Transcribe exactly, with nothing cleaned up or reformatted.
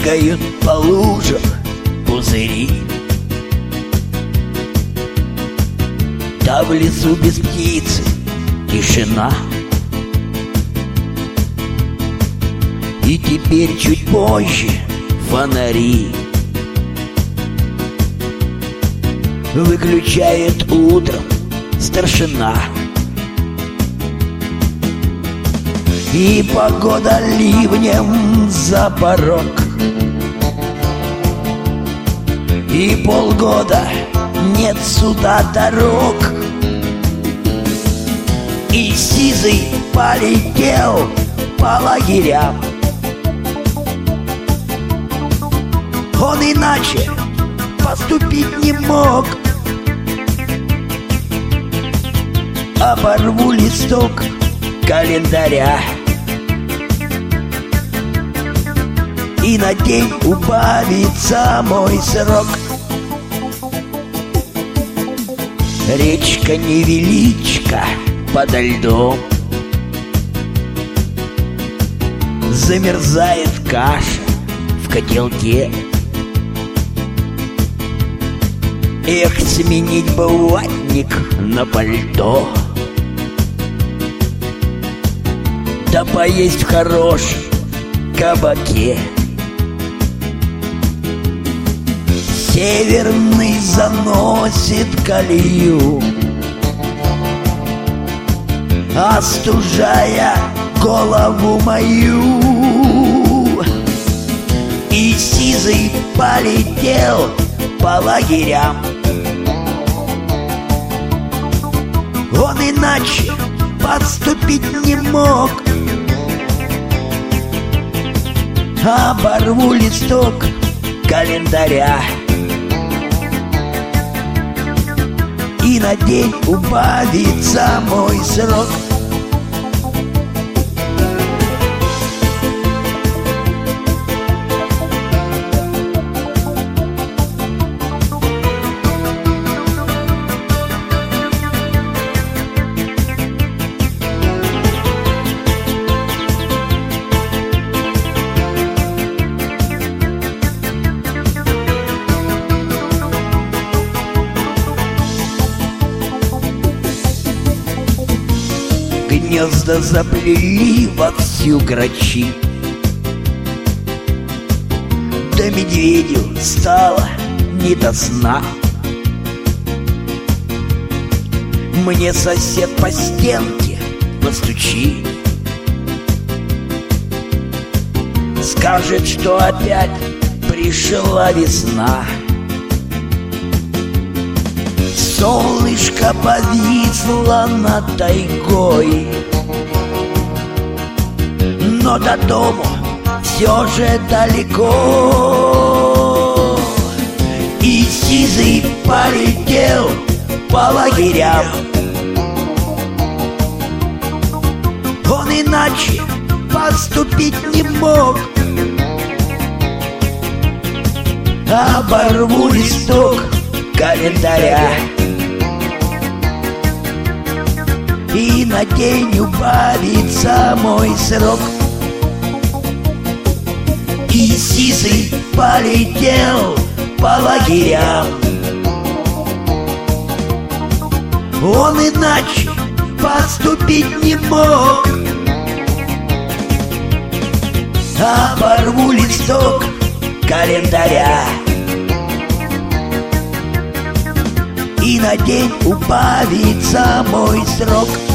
Прыгают по лужам пузыри. Да в лесу без птицы тишина. И теперь чуть позже фонари выключает утром старшина. И погода ливнем за порог. И полгода нет суда дорог. И сизый полетел по лагерям. Он иначе поступить не мог. Оборву листок календаря, и на день убавится мой срок. Речка невеличка подо льдом, замерзает каша в котелке. Эх, сменить бы ватник на пальто, да поесть в хорошем кабаке. Северный заносит колею, остужая голову мою. И сизый полетел по лагерям. Он иначе подступить не мог. Оборву листок календаря, и на день убавится мой срок. Гнезда заплели вовсю грачи, да медведю стало не до сна. Мне сосед по стенке постучи, скажет, что опять пришла весна. Солнышко повисло над тайгой, но до дому все же далеко. И сизый полетел по лагерям. Он иначе поступить не мог. Оборву листок календаря, и на день убавится мой срок. И сизый полетел по лагерям. Он иначе поступить не мог. Оборву листок календаря, и на день убавится мой срок.